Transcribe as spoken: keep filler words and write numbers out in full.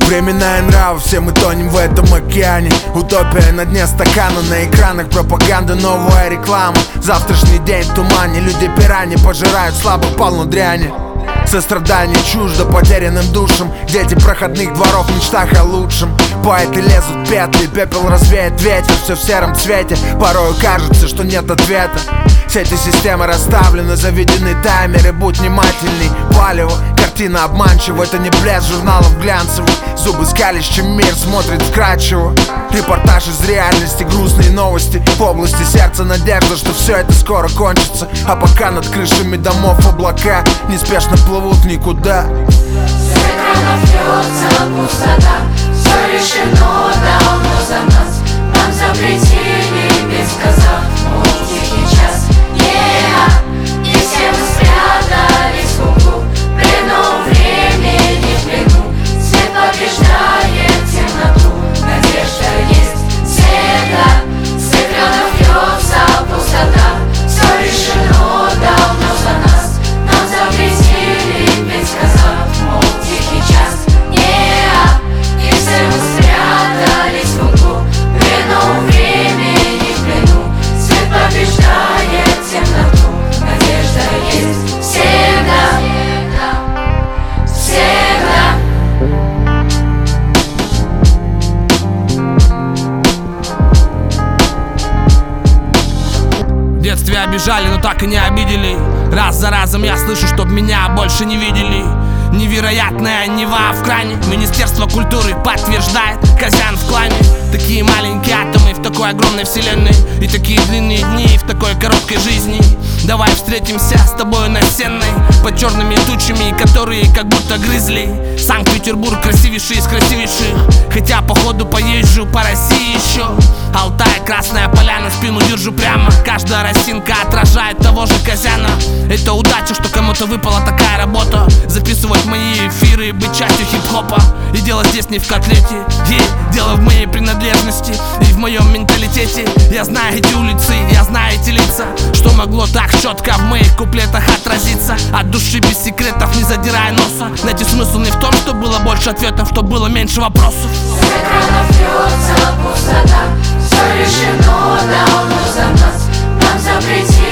Времена и нравы, все мы тонем в этом океане. Утопия на дне стакана, на экранах пропаганда, новая реклама. Завтрашний день в тумане, люди пирани пожирают слабых полно дряни. Сострадание чуждо потерянным душам, дети проходных дворов в мечтах о лучшем. Поэты лезут в петли, пепел развеет ветер, все в сером цвете. Порою кажется, что нет ответа. Сети системы расставлены, заведены таймеры, будь внимательней. Палево, картина обманчива, это не блеск журналов глянцевых. Зубы скалишь, чем мир смотрит вкрадчиво. Репортаж из реальности, грустные новости. В области сердца надежда, что все это скоро кончится. А пока над крышами домов облака неспешно плывут никуда. С экранов льется пустота, все решено давно за нас. Нам запретили без сказав, мол, тихий час. Yeah. И все мы спрятались в углу, в плену времени в плену. Свет побеждает темноту, надежда есть всегда. С экранов льется пустота, все решено давно за нас. Нам запретили без сказав, мол, тихий час. Yeah. И все мы спрятались в углу, в плену времени в плену. Свет побеждает темноту, надежда есть всегда, всегда. В детстве обижали, но так и не обидели. Раз за разом я слышу, чтоб меня больше не видели. Невероятная Нева в кране. Министерство культуры подтверждает, Козян в клане. Такие маленькие атомы в такой огромной вселенной. И такие длинные дни в такой короткой жизни. Давай встретимся с тобой на Сенной, под черными тучами, которые как будто грызли. Санкт-Петербург красивейший из красивейших, хотя походу поезжу по России еще. Алтай, Красная Поляна, спину держу прямо. Каждая росинка отражает того же Козяна. Это удача, что кому-то выпала такая работа. Записывать мои эфиры, быть частью хип-хопа. И дело здесь не в котлете, и дело в моей принадлежности и в моем менталитете. Я знаю эти улицы, я знаю эти лица. Что могло так четко в моих куплетах отразиться? От души без секретов, не задирая носа. Найти смысл не в том, что было больше ответов, что было меньше вопросов. С экранов льется пустота, все решено давно за нас. Нам запретили